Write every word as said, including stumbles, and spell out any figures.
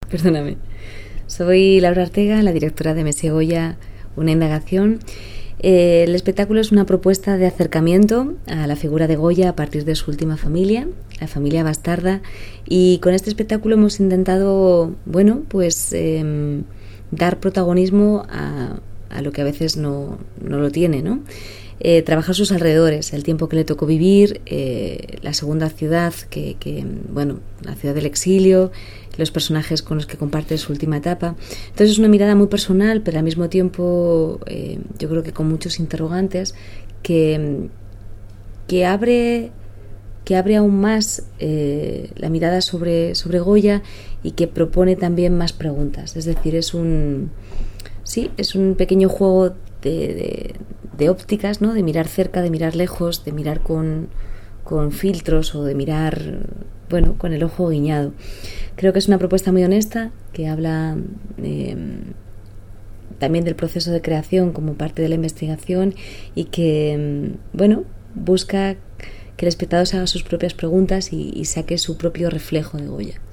perdóname. Soy Laura Ortega, la directora de Messier Goya, una indagación. Eh, el espectáculo es una propuesta de acercamiento a la figura de Goya a partir de su última familia, la familia Bastarda, y con este espectáculo hemos intentado, bueno, pues eh, dar protagonismo a, a lo que a veces no, no lo tiene, ¿no? Eh, trabajar sus alrededores, el tiempo que le tocó vivir, eh, la segunda ciudad, que, que, bueno, la ciudad del exilio, los personajes con los que comparte su última etapa. Entonces es una mirada muy personal, pero al mismo tiempo eh, yo creo que con muchos interrogantes que, que abre que abre aún más eh, la mirada sobre, sobre Goya y que propone también más preguntas. Es decir, es un sí, es un pequeño juego de, de, de ópticas, ¿no? De mirar cerca, de mirar lejos, de mirar con, con filtros o de mirar, bueno, con el ojo guiñado. Creo que es una propuesta muy honesta que habla eh, también del proceso de creación como parte de la investigación y que, bueno, busca que el espectador se haga sus propias preguntas y, y saque su propio reflejo de Goya.